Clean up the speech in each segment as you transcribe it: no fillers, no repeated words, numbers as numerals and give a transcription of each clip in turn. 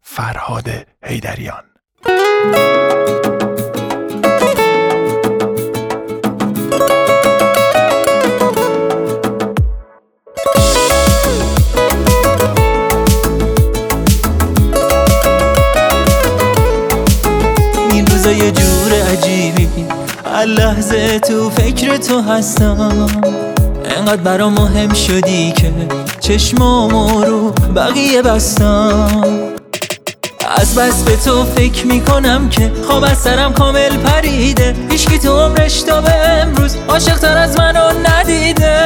فرهاد حیدریان. این روزا یه جور عجیبی هر لحظه تو فکر تو هستم، انقدر برام مهم شدی که چشمامو رو بقیه بستم. از بس به تو فکر میکنم که خواب از سرم کامل پریده، هیچکی تو عمرش تا به امروز عاشق تر از منو ندیده.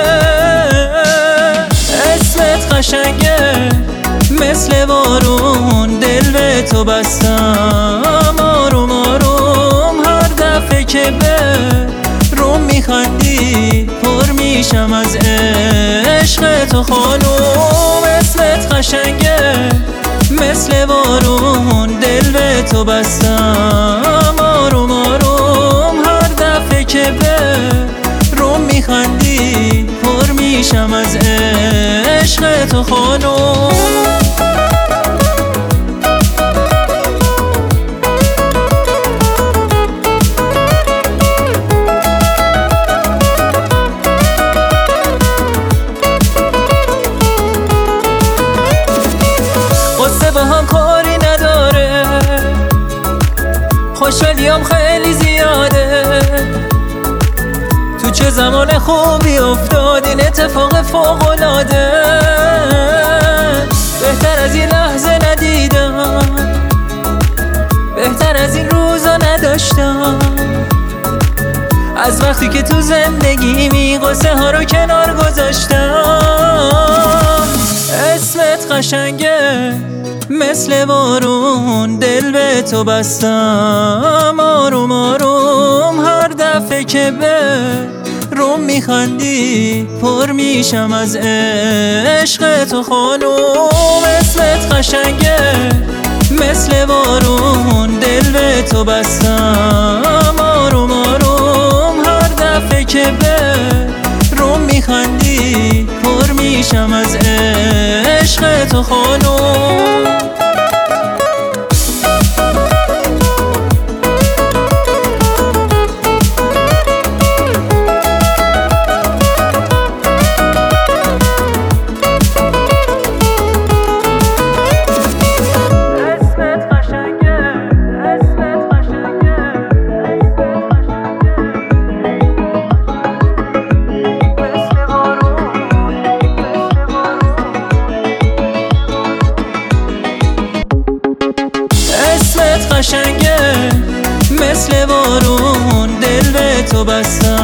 اسمت قشنگه مثل بارون، دل به تو بستم آروم آروم. هر دفعه که به روم میخندی پر میشم از عشق تو خانوم. اسمت قشنگه مثل بارون، دل به تو بستم آروم آروم. هر دفعه که به روم میخندی پر میشم از عشق تو خانوم. قصه با هم کاری نداره، خوشحالیام خیلی زیاده. تو چه زمان خوبی افتاد این اتفاق فوق‌العاده. بهتر از این لحظه ندیدم، بهتر از این روزا نداشتم. از وقتی که تو زندگیمی قصه ها رو کنار گذاشتم. اسمت قشنگه مثل بارون، دل به تو بستم آروم آروم. هر دفعه که به روم میخندی پر میشم از عشق تو خانوم. اسمت قشنگه مثل بارون، دل به تو بستم آروم آروم. هر دفعه که به روم میخندی پر میشم از عشق تو خانوم. قشنگه مثل بارون، دل به تو بستم